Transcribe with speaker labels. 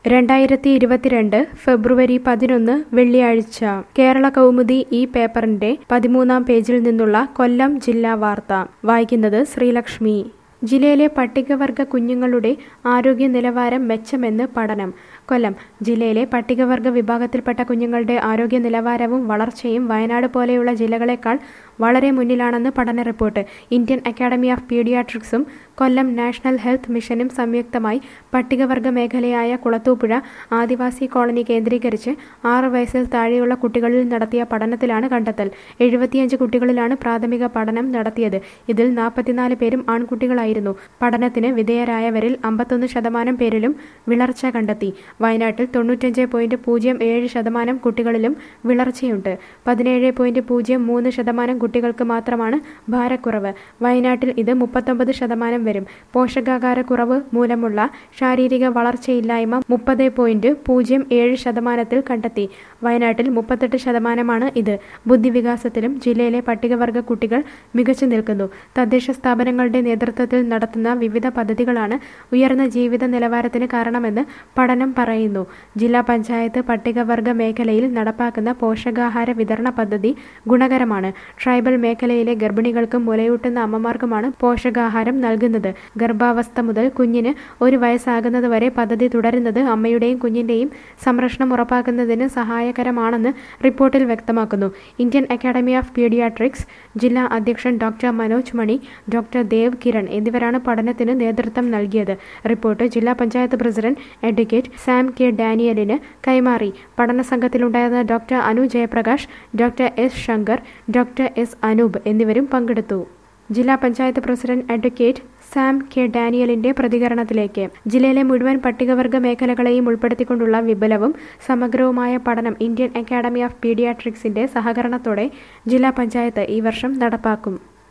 Speaker 1: 2022 ഫെബ്രുവരി 11 വെള്ളിയാഴ്ച കേരള കൗമുദി ഈ പേപ്പറിന്റെ 13-ാം പേജിൽ നിന്നുള്ള കൊല്ലം ജില്ലാ വാർത്ത വായിക്കുന്നത് ശ്രീലക്ഷ്മി. ജില്ലയിലെ പട്ടികവർഗ കുഞ്ഞുങ്ങളുടെ ആരോഗ്യ നിലവാരം മെച്ചമെന്ന് പഠനം. കൊല്ലം ജില്ലയിലെ പട്ടികവർഗ വിഭാഗത്തിൽപ്പെട്ട കുഞ്ഞുങ്ങളുടെ ആരോഗ്യ നിലവാരവും വളർച്ചയും വയനാട് പോലെയുള്ള ജില്ലകളെക്കാൾ വളരെ മുന്നിലാണെന്ന് പഠന റിപ്പോർട്ട്. ഇന്ത്യൻ അക്കാഡമി ഓഫ് പീഡിയാട്രിക്സും കൊല്ലം നാഷണൽ ഹെൽത്ത് മിഷനും സംയുക്തമായി പട്ടികവർഗ മേഖലയായ കുളത്തൂപ്പുഴ ആദിവാസി കോളനി കേന്ദ്രീകരിച്ച് 6 വയസ്സിൽ താഴെയുള്ള കുട്ടികളിൽ നടത്തിയ പഠനത്തിലാണ് കണ്ടെത്തൽ. 75 കുട്ടികളിലാണ് പ്രാഥമിക പഠനം നടത്തിയത്. ഇതിൽ 44 പേരും ആൺകുട്ടികളായിരുന്നു. പഠനത്തിന് വിധേയരായവരിൽ 51% പേരിലും വിളർച്ച കണ്ടെത്തി. വയനാട്ടിൽ 95.07% കുട്ടികളിലും വിളർച്ചയുണ്ട്. 17.03% കുട്ടികൾക്ക് മാത്രമാണ് ഭാരക്കുറവ്. വയനാട്ടിൽ ഇത് 39% വരും. പോഷകാഹാരക്കുറവ് മൂലമുള്ള ശാരീരിക വളർച്ചയില്ലായ്മ 30.07% കണ്ടെത്തി. വയനാട്ടിൽ 38% ഇത്. ബുദ്ധിവികാസത്തിലും ജില്ലയിലെ പട്ടികവർഗ കുട്ടികൾ മികച്ചു നിൽക്കുന്നു. തദ്ദേശ സ്ഥാപനങ്ങളുടെ നേതൃത്വത്തിൽ നടത്തുന്ന വിവിധ പദ്ധതികളാണ് ഉയർന്ന ജീവിത നിലവാരത്തിന് കാരണമെന്ന് പഠനം പറയുന്നു. ജില്ലാ പഞ്ചായത്ത് പട്ടികവർഗ മേഖലയിൽ നടപ്പാക്കുന്ന പോഷകാഹാര വിതരണ പദ്ധതി ഗുണകരമാണ്. ട്രൈബൽ മേഖലയിലെ ഗർഭിണികൾക്കും മുലയൂട്ടുന്ന അമ്മമാർക്കുമാണ് പോഷകാഹാരം നൽകുന്നത്. ഗർഭാവസ്ഥ മുതൽ കുഞ്ഞിന് 1 വയസ്സാകുന്നതുവരെ പദ്ധതി തുടരുന്നത് അമ്മയുടെയും കുഞ്ഞിന്റെയും സംരക്ഷണം ഉറപ്പാക്കുന്നതിന് സഹായകരമാണെന്ന് റിപ്പോർട്ടിൽ വ്യക്തമാക്കുന്നു. ഇന്ത്യൻ അക്കാഡമി ഓഫ് പീഡിയാട്രിക്സ് ജില്ലാ അധ്യക്ഷൻ ഡോക്ടർ മനോജ് മണി, ഡോക്ടർ ദേവ് കിരൺ എന്നിവരാണ് പഠനത്തിന് നേതൃത്വം നൽകിയത്. റിപ്പോർട്ട് ജില്ലാ panchayat president advocate Sam K ഡാനിയലിന് കൈമാറി. പഠന സംഘത്തിലുണ്ടായിരുന്ന doctor Anu Jayaprakash, doctor S Shankar, doctor S Anoop എന്നിവരും പങ്കെടുത്തു. ജില്ലാ panchayat president advocate Sam K ഡാനിയലിന്റെ പ്രതികരണത്തിലേക്ക്. ജില്ലയിലെ മുഴുവൻ പട്ടികവർഗ മേഖലകളെയും ഉൾപ്പെടുത്തിക്കൊണ്ടുള്ള വിപുലവും സമഗ്രവുമായ പഠനം ഇന്ത്യൻ അക്കാഡമി ഓഫ് പീഡിയാട്രിക്സിന്റെ സഹകരണത്തോടെ ജില്ലാ പഞ്ചായത്ത് ഈ വർഷം നടപ്പാക്കും.